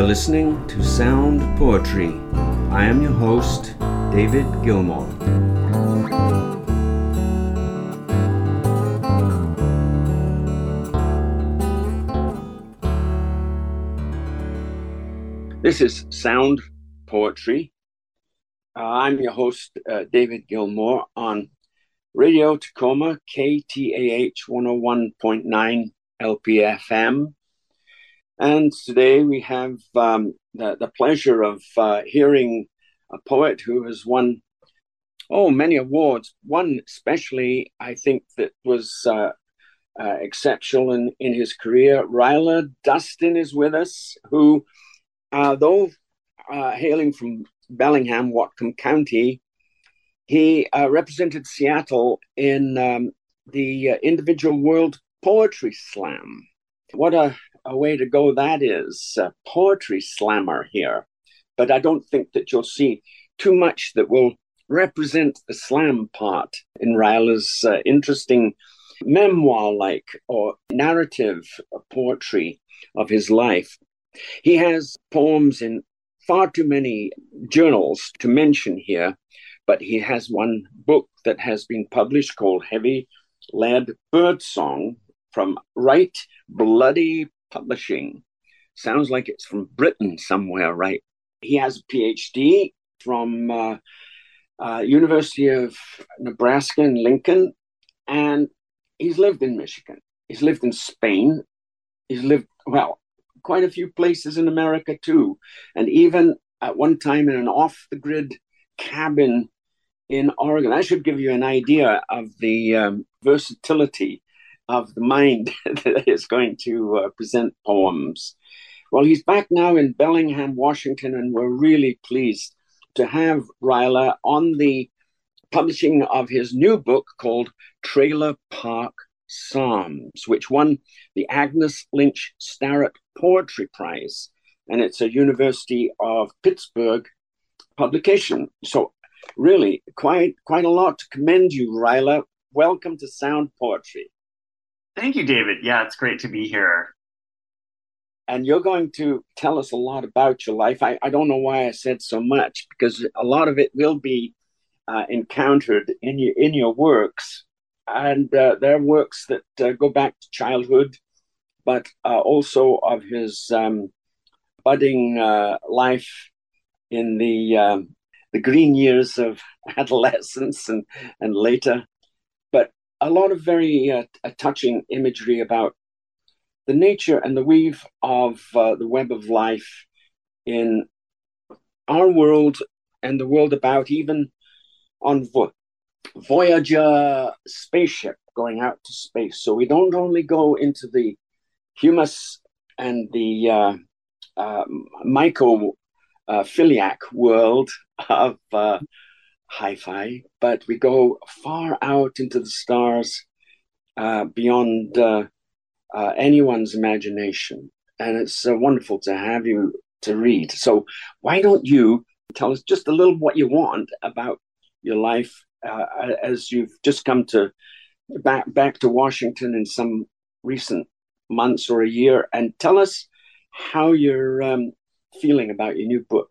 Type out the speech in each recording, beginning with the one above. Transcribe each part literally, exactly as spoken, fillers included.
listening to Sound Poetry. I am your host, David Gilmore. This is Sound Poetry. Uh, I'm your host, uh, David Gilmore, on Radio Tacoma, K T A H one oh one point nine L P F M. And today we have um, the, the pleasure of uh, hearing a poet who has won, oh, many awards. One especially, I think, that was uh, uh, exceptional in, in his career. Ryla Dustin is with us, who, uh, though uh, hailing from Bellingham, Whatcom County, he uh, represented Seattle in um, the uh, Individual World Poetry Slam. What a a way to go that is, a poetry slammer here. But I don't think that you'll see too much that will represent the slam part in Ryla's uh, interesting memoir-like or narrative poetry of his life. He has poems in far too many journals to mention here, but he has one book that has been published called Heavy Lead Birdsong from Right Bloody Publishing. Sounds like it's from Britain somewhere, right? He has a P H D from uh, uh, University of Nebraska in Lincoln, and he's lived in Michigan. He's lived in Spain. He's lived, well, quite a few places in America too, and even at one time in an off-the-grid cabin in Oregon. I should give you an idea of the um, versatility of the mind that is going to uh, present poems. Well, he's back now in Bellingham, Washington, and we're really pleased to have Ryla on the publishing of his new book called Trailer Park Psalms, which won the Agnes Lynch Starrett Poetry Prize, and it's a University of Pittsburgh publication. So really, quite, quite a lot to commend you, Ryla. Welcome to Sound Poetry. Thank you, David. Yeah, it's great to be here. And you're going to tell us a lot about your life. I, I don't know why I said so much, because a lot of it will be uh, encountered in your, in your works. And uh, there are works that uh, go back to childhood, but uh, also of his um, budding uh, life in the, um, the green years of adolescence and, and later. A lot of very uh, touching imagery about the nature and the weave of uh, the web of life in our world and the world about, even on Vo- Voyager spaceship going out to space. So we don't only go into the humus and the uh, uh, mycophiliac world of uh, hi-fi, but we go far out into the stars uh, beyond uh, uh, anyone's imagination. And it's uh, wonderful to have you to read. So why don't you tell us just a little what you want about your life uh, as you've just come to back, back to Washington in some recent months or a year, and tell us how you're um, feeling about your new book.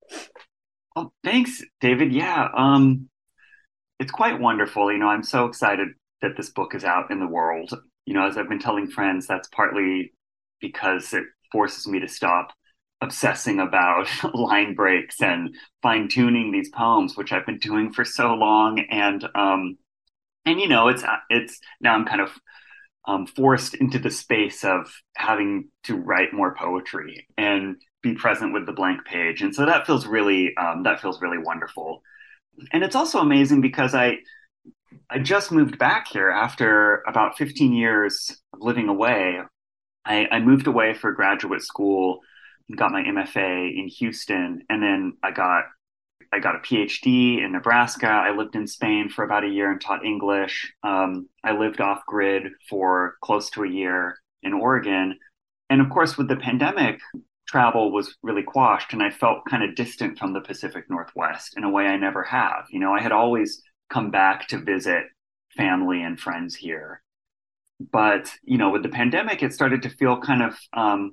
Oh, thanks, David. Yeah, um, it's quite wonderful. You know, I'm so excited that this book is out in the world. You know, as I've been telling friends, that's partly because it forces me to stop obsessing about line breaks and fine-tuning these poems, which I've been doing for so long. And, um, and you know, it's, it's now I'm kind of um, forced into the space of having to write more poetry and be present with the blank page. And so that feels really, um, that feels really wonderful. And it's also amazing because I, I just moved back here after about fifteen years of living away. I, I moved away for graduate school, got my M F A in Houston, and then I got, I got a P H D in Nebraska. I lived in Spain for about a year and taught English. Um, I lived off grid for close to a year in Oregon. And of course, with the pandemic, travel was really quashed, and I felt kind of distant from the Pacific Northwest in a way I never have. You know, I had always come back to visit family and friends here. But, you know, with the pandemic, it started to feel kind of um,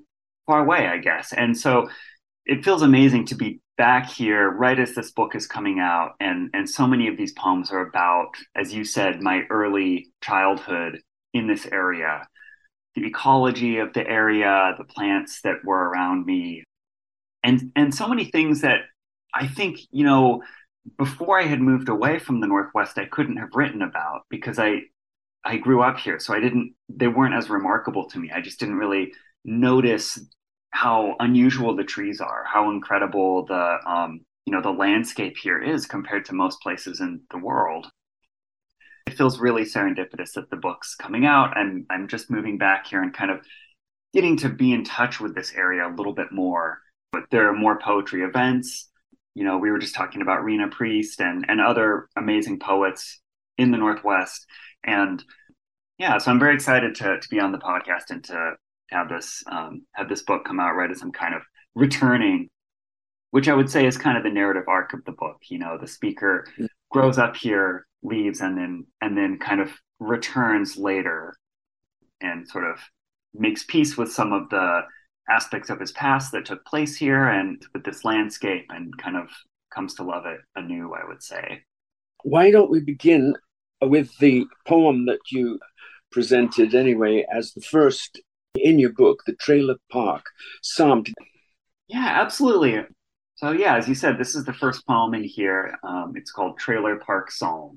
far away, I guess. And so it feels amazing to be back here right as this book is coming out. And, and so many of these poems are about, as you said, my early childhood in this area, the ecology of the area, the plants that were around me, and, and so many things that I think, you know, before I had moved away from the Northwest, I couldn't have written about because I, I grew up here. So I didn't, they weren't as remarkable to me. I just didn't really notice how unusual the trees are, how incredible the, um, you know, the landscape here is compared to most places in the world. It feels really serendipitous that the book's coming out and I'm just moving back here and kind of getting to be in touch with this area a little bit more. But there are more poetry events. You know, we were just talking about Rena Priest and, and other amazing poets in the Northwest. And yeah, so I'm very excited to, to be on the podcast and to have this um, have this book come out right as I'm kind of returning, which I would say is kind of the narrative arc of the book. You know, the speaker grows up here, leaves, and then and then kind of returns later and sort of makes peace with some of the aspects of his past that took place here and with this landscape and kind of comes to love it anew, I would say. Why don't we begin with the poem that you presented anyway as the first in your book, The Trailer Park Psalm? Yeah, absolutely. So yeah, as you said, this is the first poem in here. Um, it's called Trailer Park Psalm.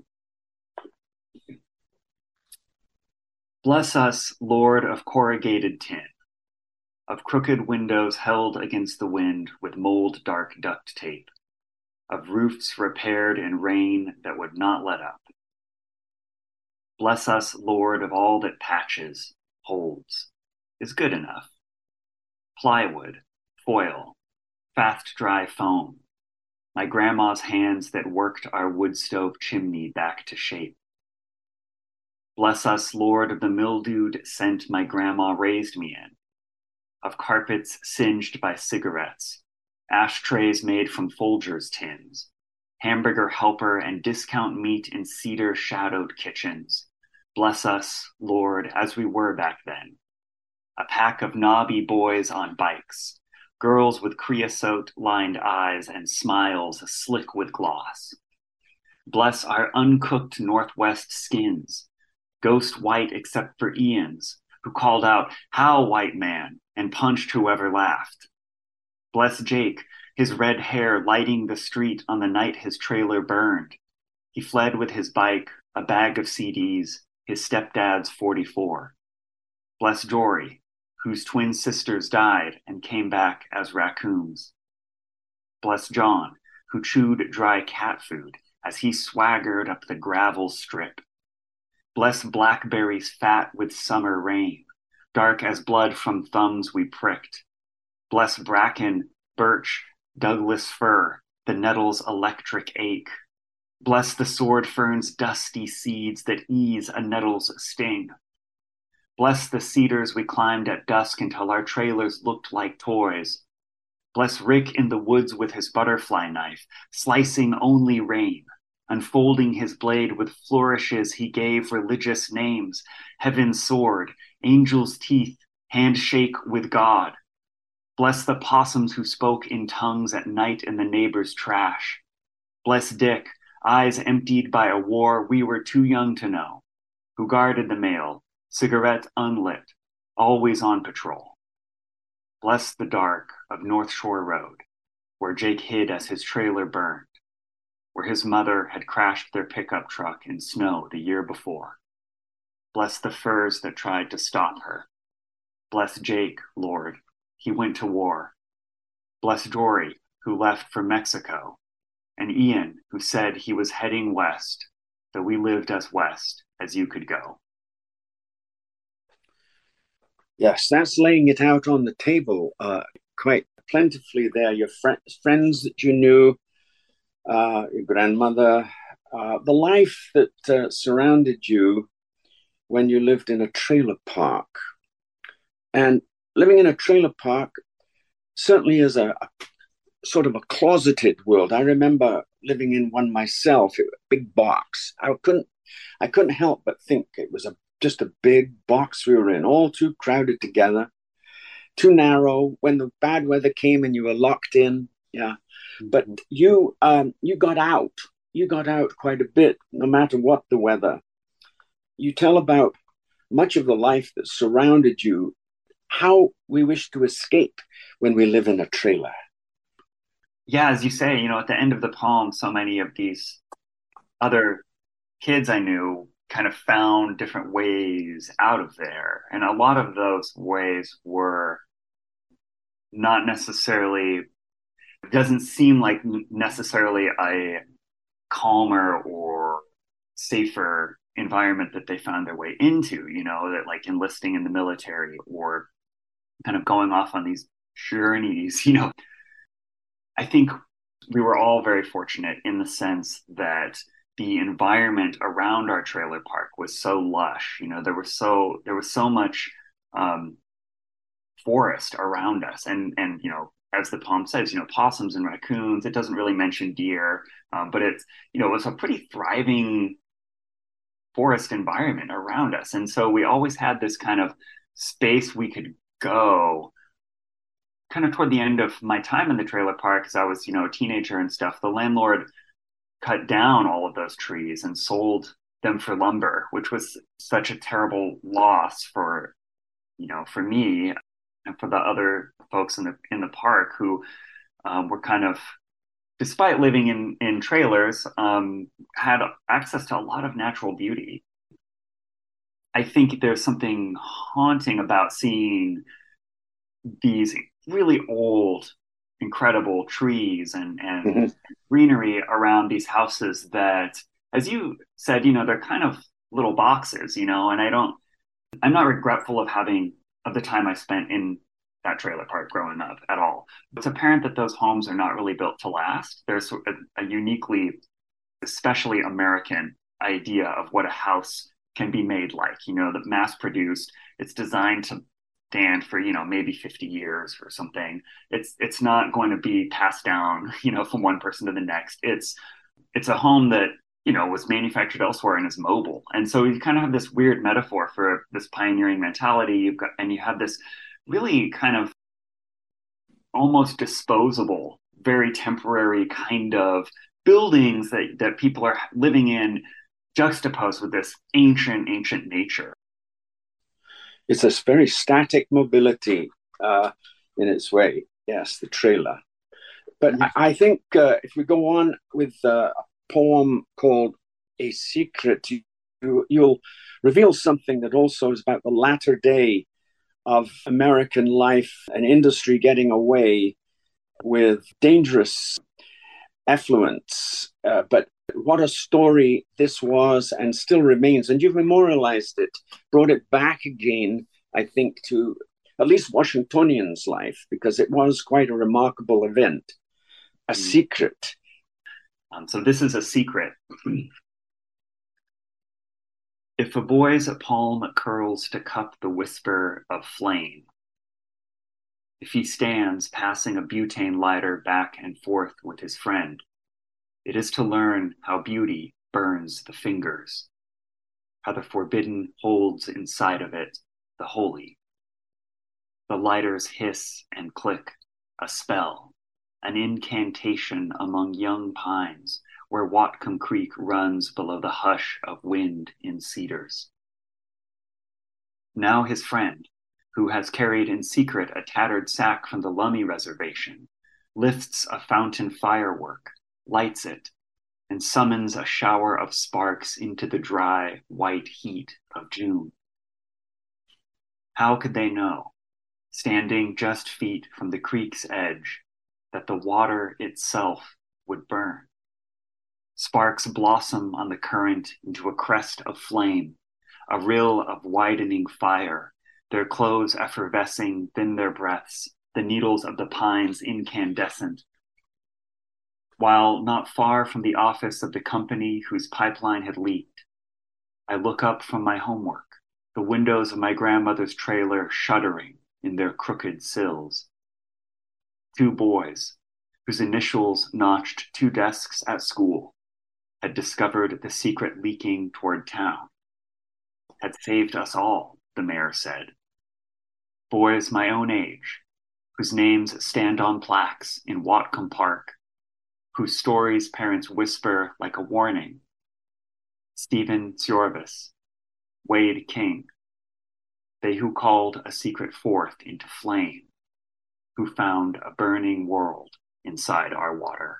Bless us, Lord of corrugated tin, of crooked windows held against the wind with mold dark duct tape, of roofs repaired in rain that would not let up. Bless us, Lord, of all that patches, holds, is good enough. Plywood, foil, fast dry foam, my grandma's hands that worked our wood stove chimney back to shape. Bless us, Lord, of the mildewed scent my grandma raised me in, of carpets singed by cigarettes, ashtrays made from Folgers tins, hamburger helper and discount meat in cedar shadowed kitchens. Bless us, Lord, as we were back then. A pack of knobby boys on bikes, girls with creosote lined eyes and smiles slick with gloss. Bless our uncooked Northwest skins, ghost white except for Ian's, who called out, "How, white man," and punched whoever laughed. Bless Jake, his red hair lighting the street on the night his trailer burned. He fled with his bike, a bag of C Ds, his stepdad's forty-four. Bless Jory, whose twin sisters died and came back as raccoons. Bless John, who chewed dry cat food as he swaggered up the gravel strip. Bless blackberries fat with summer rain, dark as blood from thumbs we pricked. Bless bracken, birch, Douglas fir, the nettle's electric ache. Bless the sword fern's dusty seeds that ease a nettle's sting. Bless the cedars we climbed at dusk until our trailers looked like toys. Bless Rick in the woods with his butterfly knife, slicing only rain, unfolding his blade with flourishes he gave religious names, heaven's sword, angel's teeth, handshake with God. Bless the possums who spoke in tongues at night in the neighbor's trash. Bless Dick, eyes emptied by a war we were too young to know, who guarded the mail, cigarette unlit, always on patrol. Bless the dark of North Shore Road, where Jake hid as his trailer burned, where his mother had crashed their pickup truck in snow the year before. Bless the firs that tried to stop her. Bless Jake, Lord, he went to war. Bless Jory, who left for Mexico, and Ian, who said he was heading west, though we lived as west as you could go. Yes, that's laying it out on the table uh, quite plentifully there. Your fr- friends that you knew, uh, your grandmother, uh, the life that uh, surrounded you when you lived in a trailer park. And living in a trailer park certainly is a, a sort of a closeted world. I remember living in one myself, a big box. I couldn't, I couldn't help but think it was a just a big box we were in, all too crowded together. too narrow when the bad weather came and you were locked in. Yeah. But Mhm. you um, you got out. You got out quite a bit, no matter what the weather. You tell about much of the life that surrounded you, how we wish to escape when we live in a trailer. Yeah, as you say, you know, at the end of the poem, so many of these other kids I knew kind of found different ways out of there. And a lot of those ways were not necessarily, it doesn't seem like necessarily a calmer or safer environment that they found their way into, you know, that like enlisting in the military or kind of going off on these journeys, you know. I think we were all very fortunate in the sense that the environment around our trailer park was so lush. You know, there was so there was so much um, forest around us, and and you know, as the poem says, you know, possums and raccoons. It doesn't really mention deer, um, but it's you know, it was a pretty thriving forest environment around us, and so we always had this kind of space we could go kind of toward the end of my time in the trailer park, as I was, you know, a teenager and stuff, the landlord cut down all of those trees and sold them for lumber, which was such a terrible loss for, you know, for me and for the other folks in the in the park who um, were kind of, despite living in in trailers, um, had access to a lot of natural beauty. I think there's something haunting about seeing these really old, incredible trees and and Mm-hmm. greenery around these houses that, as you said, you know, they're kind of little boxes, you know, and I don't, I'm not regretful of having of the time I spent in that trailer park growing up at all. It's apparent that those homes are not really built to last. There's a, a uniquely, especially American idea of what a house can be made like, you know, that mass produced, it's designed to stand for, you know, maybe fifty years or something. It's it's not going to be passed down, you know, from one person to the next. It's it's a home that, you know, was manufactured elsewhere and is mobile. And so you kind of have this weird metaphor for this pioneering mentality. You've got and you have this really kind of almost disposable, very temporary kind of buildings that that people are living in, juxtaposed with this ancient, ancient nature. It's a very static mobility uh, in its way. Yes, the trailer. But Yeah. I, I think uh, if we go on with uh, a poem called A Secret, you, you'll reveal something that also is about the latter day of American life and industry getting away with dangerous effluence. Uh, but what a story this was and still remains. And you've memorialized it, brought it back again, I think, to at least Washingtonians' life, because it was quite a remarkable event. A Mm. secret. Um, so this is a secret. If a boy's palm curls to cup the whisper of flame, if he stands passing a butane lighter back and forth with his friend, it is to learn how beauty burns the fingers, how the forbidden holds inside of it the holy. The lighters hiss and click, a spell, an incantation among young pines where Whatcom Creek runs below the hush of wind in cedars. Now his friend, who has carried in secret a tattered sack from the Lummi Reservation, lifts a fountain firework, lights it, and summons a shower of sparks into the dry, white heat of June. How could they know, standing just feet from the creek's edge, that the water itself would burn? Sparks blossom on the current into a crest of flame, a rill of widening fire, their clothes effervescing, then their breaths, the needles of the pines incandescent. While not far from the office of the company whose pipeline had leaked, I look up from my homework, the windows of my grandmother's trailer shuddering in their crooked sills. Two boys, whose initials notched two desks at school, had discovered the secret leaking toward town, had saved us all, the mayor said. boys my own age, whose names stand on plaques in Watcombe Park, whose stories parents whisper like a warning. Stephen Jorvis, Wade King, they who called a secret fourth into flame, who found a burning world inside our water.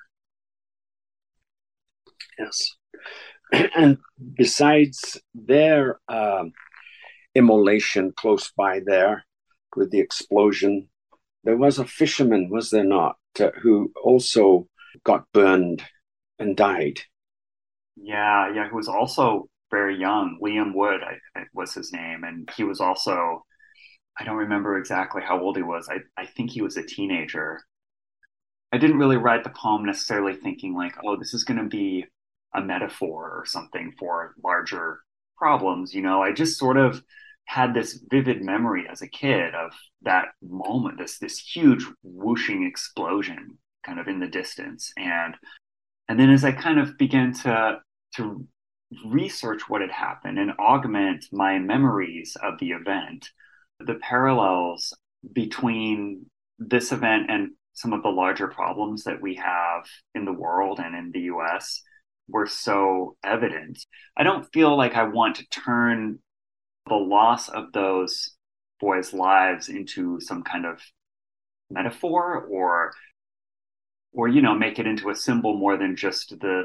Yes. And besides their uh, immolation close by there with the explosion, there was a fisherman, was there not, uh, who also got burned and died. Yeah, yeah, who was also very young. Liam Wood I, I, was his name. And he was also, I don't remember exactly how old he was. I, I think he was a teenager. I didn't really write the poem necessarily thinking like, oh, this is going to be a metaphor or something for larger problems. You know, I just sort of had this vivid memory as a kid of that moment, this this huge whooshing explosion kind of in the distance. And and then as I kind of began to to research what had happened and augment my memories of the event, the parallels between this event and some of the larger problems that we have in the world and in the U S were so evident. I don't feel like I want to turn the loss of those boys' lives into some kind of metaphor or or you know make it into a symbol more than just the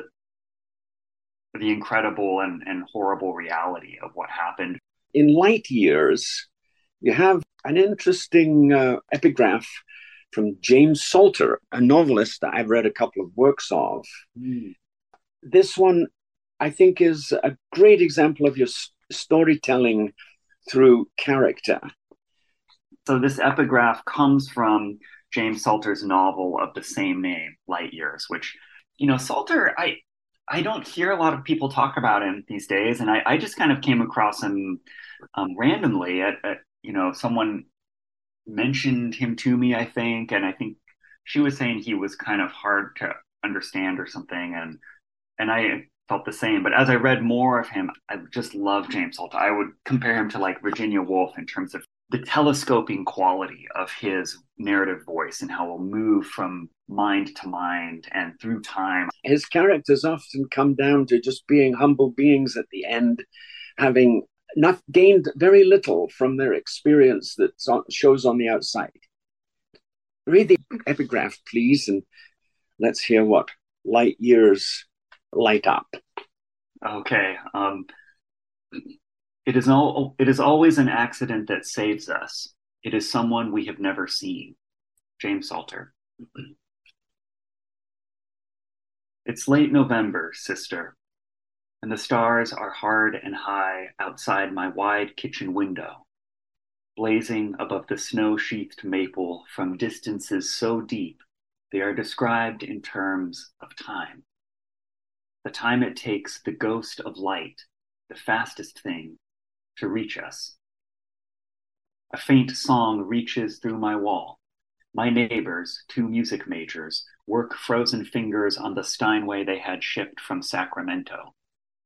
the incredible and, and horrible reality of what happened. In Light Years, you have an interesting uh, epigraph from James Salter, a novelist that I've read a couple of works of. Mm. This one, I think, is a great example of your s- storytelling through character. So this epigraph comes from James Salter's novel of the same name, Light Years, which, you know, Salter, I I don't hear a lot of people talk about him these days, and I, I just kind of came across him um, randomly at, at, you know, someone mentioned him to me, I think, and I think she was saying he was kind of hard to understand or something, and and I felt the same. But as I read more of him, I just love James Salter. I would compare him to like Virginia Woolf in terms of the telescoping quality of his narrative voice and how he'll move from mind to mind and through time. His characters often come down to just being humble beings at the end, having not gained very little from their experience that shows on the outside. Read the epigraph, please, and let's hear what light years light up. Okay. Um, it is all. It is always an accident that saves us. It is someone we have never seen. James Salter. It's late November, sister, and the stars are hard and high outside my wide kitchen window, blazing above the snow-sheathed maple from distances so deep they are described in terms of time. The time it takes the ghost of light, the fastest thing, to reach us. A faint song reaches through my wall. My neighbors, two music majors, work frozen fingers on the Steinway they had shipped from Sacramento.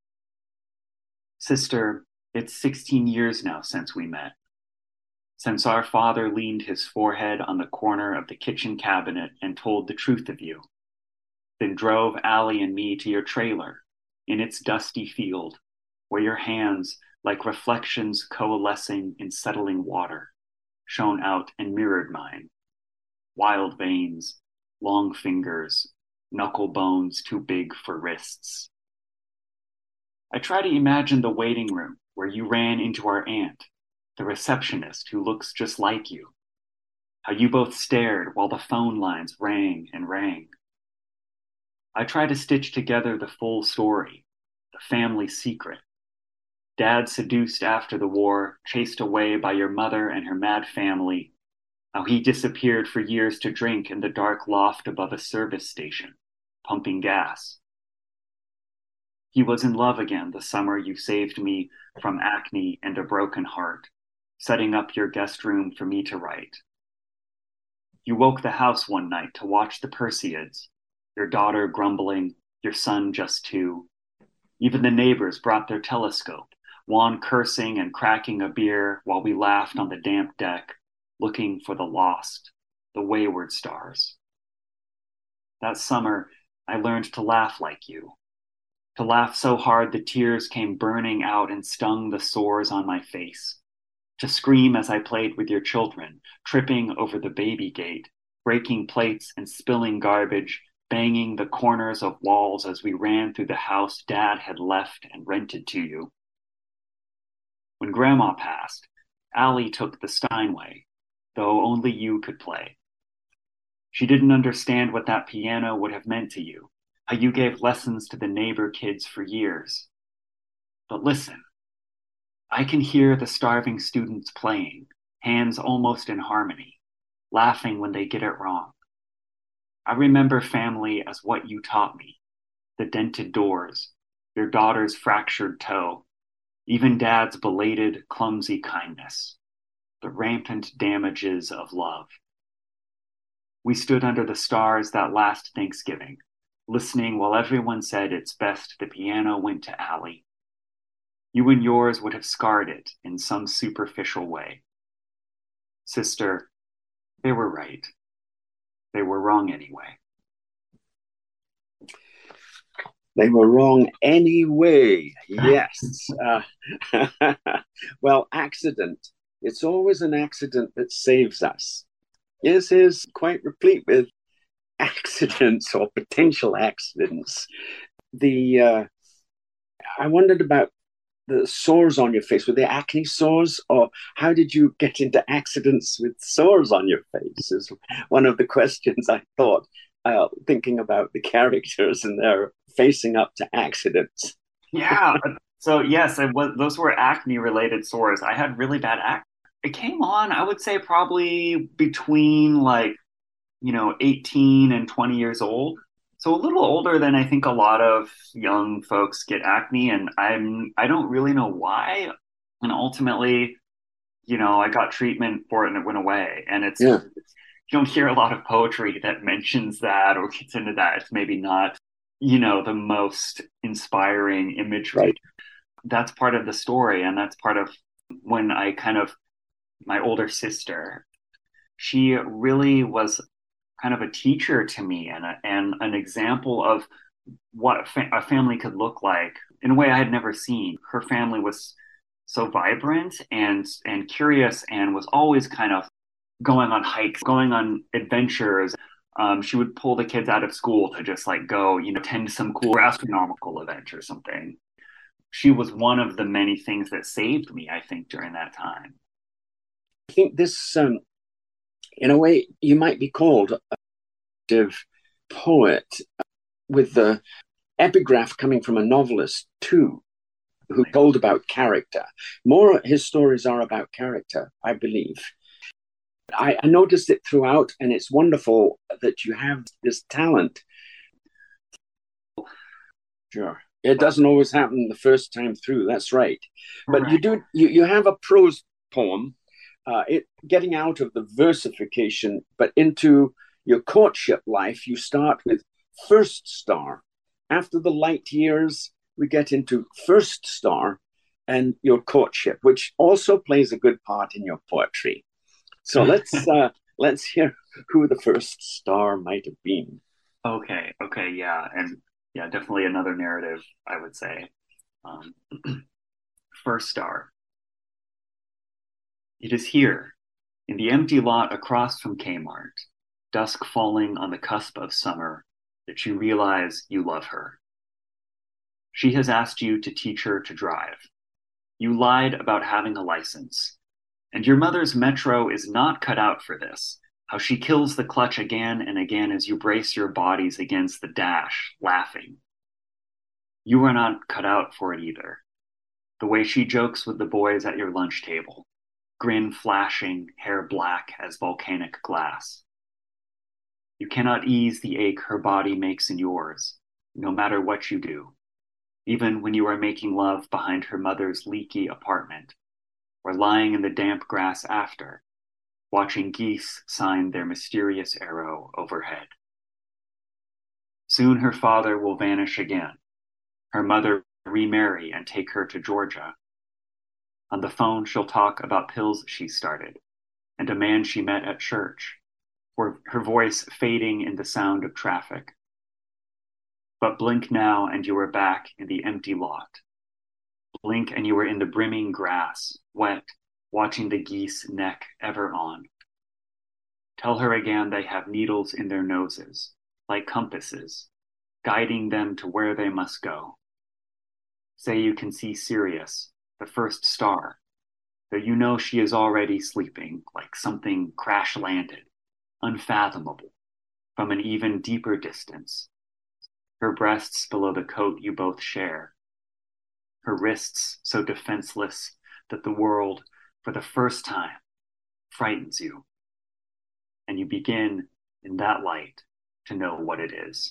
Sister, it's sixteen years now since we met. Since our father leaned his forehead on the corner of the kitchen cabinet and told the truth of you, then drove Allie and me to your trailer in its dusty field, where your hands, like reflections coalescing in settling water, shone out and mirrored mine. Wild veins, long fingers, knuckle bones too big for wrists. I try to imagine the waiting room where you ran into our aunt, the receptionist who looks just like you, how you both stared while the phone lines rang and rang. I try to stitch together the full story, the family secret. Dad seduced after the war, chased away by your mother and her mad family, how he disappeared for years to drink in the dark loft above a service station, pumping gas. He was in love again the summer you saved me from acne and a broken heart, setting up your guest room for me to write. You woke the house one night to watch the Perseids, your daughter grumbling, your son just two. Even the neighbors brought their telescope, Juan cursing and cracking a beer while we laughed on the damp deck, looking for the lost, the wayward stars. That summer, I learned to laugh like you, to laugh so hard the tears came burning out and stung the sores on my face, to scream as I played with your children, tripping over the baby gate, breaking plates and spilling garbage, banging the corners of walls as we ran through the house Dad had left and rented to you. When Grandma passed, Allie took the Steinway, though only you could play. She didn't understand what that piano would have meant to you, how you gave lessons to the neighbor kids for years. But listen, I can hear the starving students playing, hands almost in harmony, laughing when they get it wrong. I remember family as what you taught me, the dented doors, your daughter's fractured toe, even Dad's belated, clumsy kindness, the rampant damages of love. We stood under the stars that last Thanksgiving, listening while everyone said it's best the piano went to Allie. You and yours would have scarred it in some superficial way. Sister, they were right. They were wrong anyway. They were wrong anyway. Yes. Uh, well, accident. It's always an accident that saves us. This is quite replete with accidents or potential accidents. The uh, I wondered about the sores on your face. Were they acne sores, or how did you get into accidents with sores on your face? Is one of the questions I thought, uh, thinking about the characters and their facing up to accidents. Yeah. So yes, it was, those were acne-related sores. I had really bad acne. It came on, I would say, probably between like, you know, eighteen and twenty years old. So a little older than I think a lot of young folks get acne, and I'm I don't really know why. And ultimately, you know, I got treatment for it and it went away. And it's, Yeah. it's you don't hear a lot of poetry that mentions that or gets into that. It's maybe not, you know, the most inspiring imagery. Right. That's part of the story, and that's part of when I kind of my older sister, she really was kind of a teacher to me and, a, and an example of what fa- a family could look like in a way I had never seen. Her family was so vibrant and and curious and was always kind of going on hikes, going on adventures. Um, she would pull the kids out of school to just like go, you know, attend some cool astronomical event or something. She was one of the many things that saved me, I think, during that time. I think this, um, in a way, you might be called a poet, with the epigraph coming from a novelist too, who told about character. More his stories are about character, I believe. I, I noticed it throughout, and it's wonderful that you have this talent. Sure. It doesn't always happen the first time through, that's right. But right. you do you, you have a prose poem, uh, it getting out of the versification, but into your courtship life. You start with First Star. After the light years, we get into First Star and your courtship, which also plays a good part in your poetry. So let's uh, let's hear who the first star might have been. Okay, okay, yeah, and yeah, definitely another narrative, I would say. Um, first star. It is here, in the empty lot across from Kmart, dusk falling on the cusp of summer, that you realize you love her. She has asked you to teach her to drive. You lied about having a license. And your mother's Metro is not cut out for this. How she kills the clutch again and again as you brace your bodies against the dash, laughing. You are not cut out for it either. The way she jokes with the boys at your lunch table, grin flashing, hair black as volcanic glass. You cannot ease the ache her body makes in yours, no matter what you do, even when you are making love behind her mother's leaky apartment, or lying in the damp grass after, watching geese sign their mysterious arrow overhead. Soon her father will vanish again, her mother remarry and take her to Georgia. On the phone, she'll talk about pills she started, and a man she met at church, or her voice fading in the sound of traffic. But blink now and you are back in the empty lot. Blink and you are in the brimming grass, wet, watching the geese neck ever on. Tell her again they have needles in their noses, like compasses, guiding them to where they must go. Say you can see Sirius, the first star, though you know she is already sleeping, like something crash-landed, unfathomable, from an even deeper distance. Her breasts below the coat you both share. Her wrists so defenseless that the world, for the first time, frightens you. And you begin, in that light, to know what it is.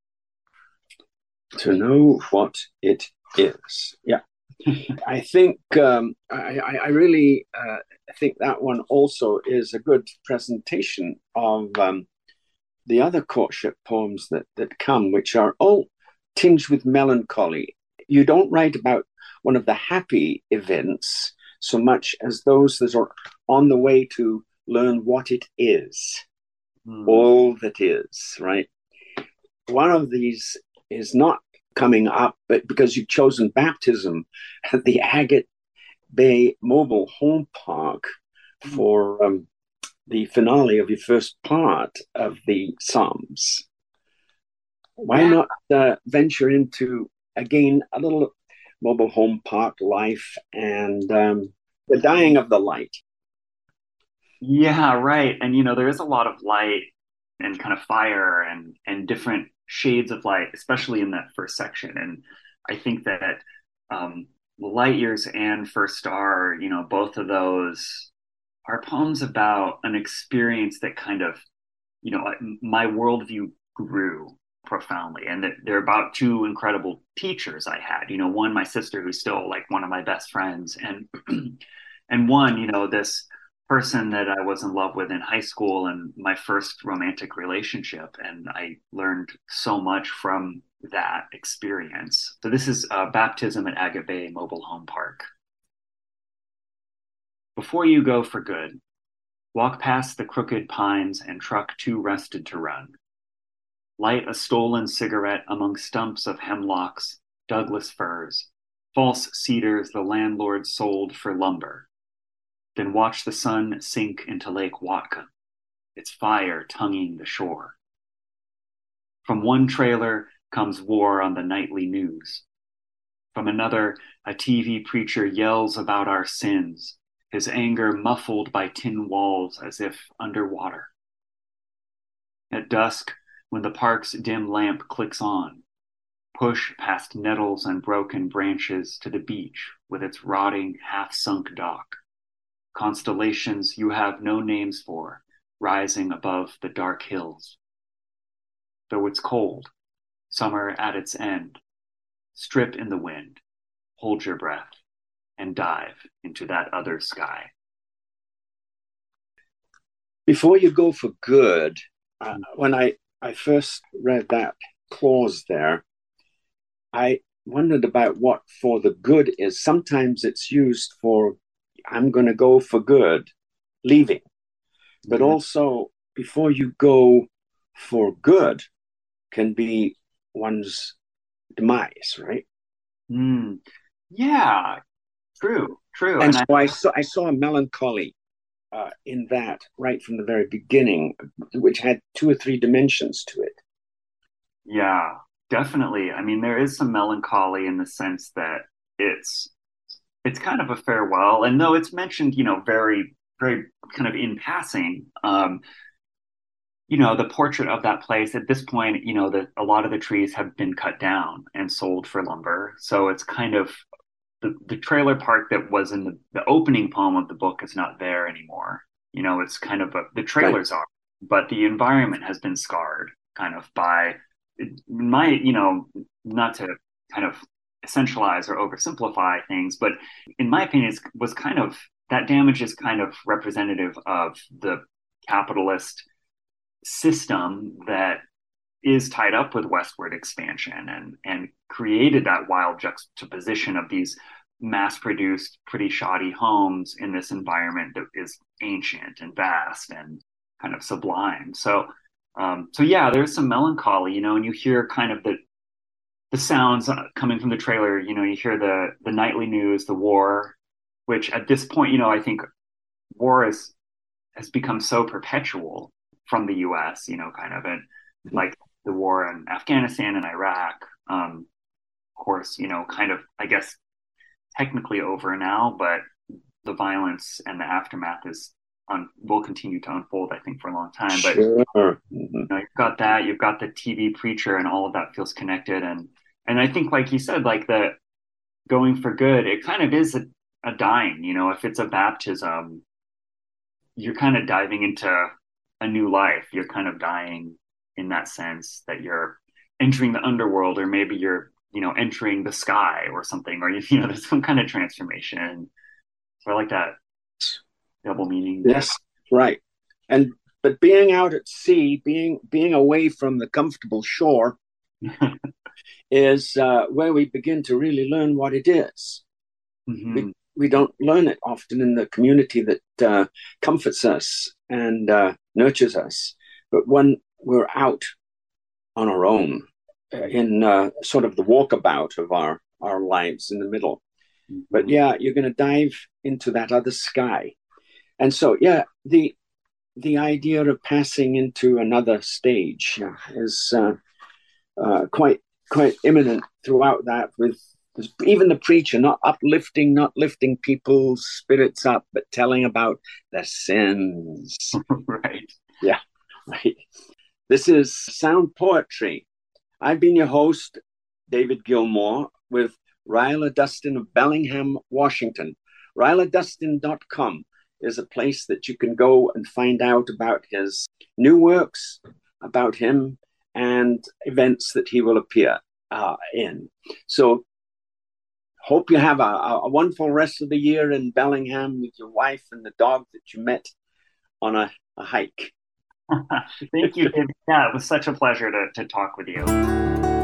To know what it is. Yeah. I think um, I, I really uh, think that one also is a good presentation of um, the other courtship poems that, that come, which are all tinged with melancholy. You don't write about one of the happy events so much as those that are on the way to learn what it is, mm. all that is, right? One of these is not coming up, but because you've chosen baptism at the Agate Bay Mobile Home Park for um, the finale of your first part of the Psalms. Why yeah. not uh, venture into, again, a little mobile home park life and um, the dying of the light? Yeah, right. And, you know, there is a lot of light and kind of fire and, and different shades of light, especially in that first section. And I think that um, Light Years and First Star, you know, both of those are poems about an experience that kind of, you know, my worldview grew profoundly. And they're about two incredible teachers I had, you know, one, my sister, who's still like one of my best friends. And, and one, you know, this person that I was in love with in high school and my first romantic relationship. And I learned so much from that experience. So this is uh, Baptism at Agate Bay Mobile Home Park. Before you go for good, walk past the crooked pines and truck too rested to run. Light a stolen cigarette among stumps of hemlocks, Douglas firs, false cedars the landlord sold for lumber. Then watch the sun sink into Lake Whatcom, its fire tonguing the shore. From one trailer comes war on the nightly news. From another, a T V preacher yells about our sins, his anger muffled by tin walls as if underwater. At dusk, when the park's dim lamp clicks on, push past nettles and broken branches to the beach with its rotting, half-sunk dock. Constellations you have no names for, rising above the dark hills. Though it's cold, summer at its end, strip in the wind, hold your breath, and dive into that other sky. Before you go for good, uh, when I, I first read that clause there, I wondered about what for the good is. Sometimes it's used for I'm going to go for good, leaving. But mm-hmm. also, before you go for good can be one's demise, right? Mm. Yeah, true, true. And, and so I, I saw I saw a melancholy uh, in that right from the very beginning, which had two or three dimensions to it. Yeah, definitely. I mean, there is some melancholy in the sense that it's it's kind of a farewell. And though it's mentioned, you know, very, very kind of in passing, um, you know, the portrait of that place at this point, you know, that a lot of the trees have been cut down and sold for lumber. So it's kind of the, the trailer park that was in the, the opening poem of the book is not there anymore. You know, it's kind of a, the trailers right. are, but the environment has been scarred kind of by my, you know, not to kind of essentialize or oversimplify things, but in my opinion, it was kind of, that damage is kind of representative of the capitalist system that is tied up with westward expansion and, and created that wild juxtaposition of these mass-produced, pretty shoddy homes in this environment that is ancient and vast and kind of sublime. So, um, so yeah, there's some melancholy, you know, and you hear kind of the the sounds coming from the trailer. You know, you hear the the nightly news, the war, which at this point, you know, I think war is has become so perpetual from the U S, you know, kind of, and like the war in Afghanistan and Iraq, um, of course, you know, kind of, I guess, technically over now, but the violence and the aftermath is on will continue to unfold, I think, for a long time. But Sure. you know, you've got that, you've got the T V preacher, and all of that feels connected. And and I think, like you said, like the going for good, it kind of is a, a dying. You know, if it's a baptism, you're kind of diving into a new life. You're kind of dying in that sense that you're entering the underworld, or maybe you're, you know, entering the sky or something, or, you know, there's some kind of transformation. So I like that double meaning. Yes, right. And but being out at sea, being being away from the comfortable shore, is uh, where we begin to really learn what it is. Mm-hmm. We we don't learn it often in the community that uh, comforts us and uh, nurtures us. But when we're out on our own, uh, in uh, sort of the walkabout of our, our lives in the middle. Mm-hmm. But yeah, you're going to dive into that other sky. And so, yeah, the the idea of passing into another stage is uh, uh, quite quite imminent throughout that, with even the preacher not uplifting, not lifting people's spirits up, but telling about their sins. Right. Yeah, right. This is Sound Poetry. I've been your host, David Gilmour, with Ryla Dustin of Bellingham, Washington. Ryla Dustin dot com is a place that you can go and find out about his new works, about him, and events that he will appear uh, in. So hope you have a, a wonderful rest of the year in Bellingham with your wife and the dog that you met on a, a hike. Thank you, David. Yeah, it was such a pleasure to, to talk with you.